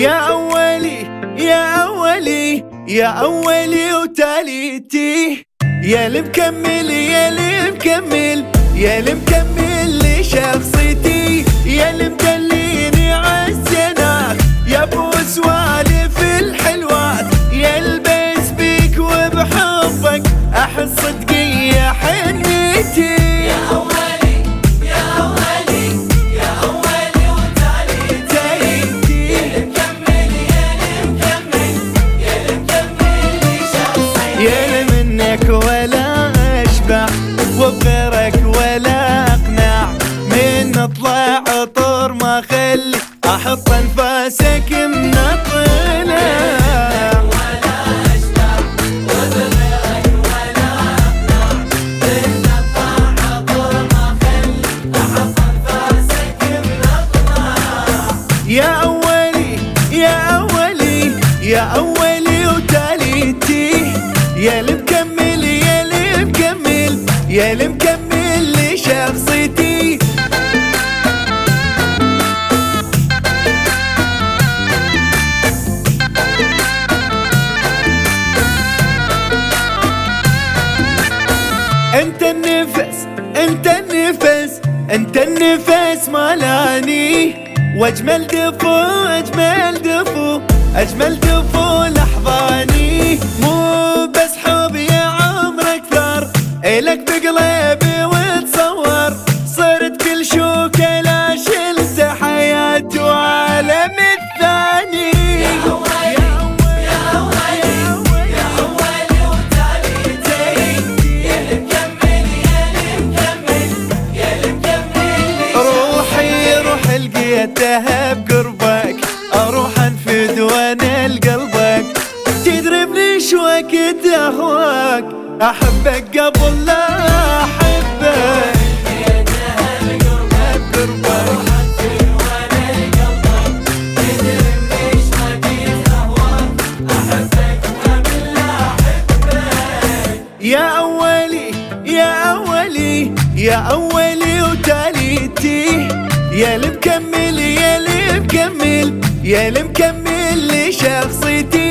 يا أولي يا أولي يا أولي وتاليتي، يا اللي مكمل يا اللي مكمل يا اللي مكمل لشخصيتي، يا اللي مدليني عالزنات يا ابو سوالف الحلوات، يا البس بيك وبحبك احس صدقية حنيتي. يا أولي يا أولي يا أولي وتاليتي، يا اللي مكمل يا اللي مكمل يا اللي مكمل لشخصيتي، يا اللي منك ولا اشبع وبغيرك ولا اقنع، من اطلع عطر ما خلي احط انفاسك من الطلع. يا أولي يا أولي يا أولي وتاليتي، يا اللي مكمل يا اللي مكمل يا اللي مكمل لشخصيتي. انت النفس انت النفس انت النفس مالاني، واجمل دفو اجمل دفو اجمل دفو لحظاني، مو بس حب يا عمر اكثر الك بقلبي وتصور، صرت كل شوكه لا شلت حياتي وعالم الثاني. لقيتها بقربك اروح انفد وانا لقلبك، تدري شو وقت اهواك احبك قبل لا احبك. لقيتها بقربك اروح انفد وانا لقلبك، تدري شو وقت اهواك احبك قبل لا احبك. يا أولي يا أولي يا أولي وتاليتي، يا اللي مكمل يا اللي مكمل يا اللي مكمل لشخصيتي.